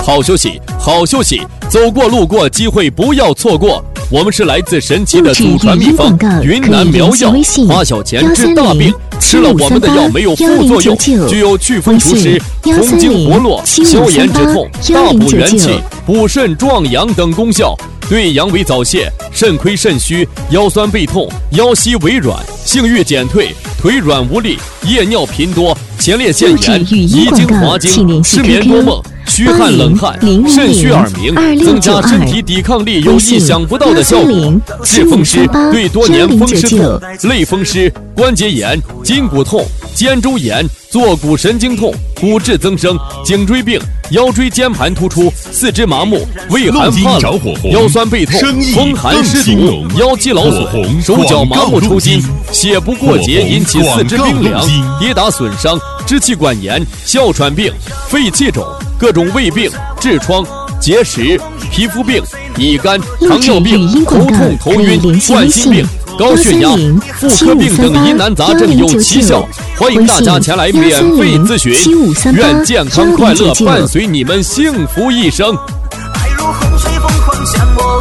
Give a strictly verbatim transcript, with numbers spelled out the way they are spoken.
好休息，好休息，走过路过，机会不要错过。我们是来自神奇的祖传秘方云南苗药，花小钱治大病，吃了我们的药没有副作用，具有祛风除湿、通经活络、消炎止痛、大补元气、补肾壮阳等功效，对阳痿早泄、肾亏肾虚、腰酸背痛、腰膝微软、性欲减退、腿软无力、夜尿频多、前列腺炎、遗精滑精、失眠多梦、虚汗冷汗、肾虚耳鸣，增加身体抵抗力有意想不到的效果。治风湿，对多年风湿痛、类风湿、关节炎、筋骨痛、肩周炎、坐骨神经痛、骨质增生、颈椎病、腰椎间盘突出、四肢麻木、畏寒怕冷、腰酸背痛、风寒湿毒、腰肌劳损、手脚麻木抽筋、血不过节引起四肢冰凉、跌打损伤、支气管炎、哮喘病、肺气肿、各种胃病、痔疮、结石、皮肤病、乙肝、糖尿病、头痛头晕、冠心病、高血压、妇科病等疑难杂症有奇效，欢迎大家前来免费咨询，愿健康快乐伴随你们幸福一生。爱如洪水疯狂向我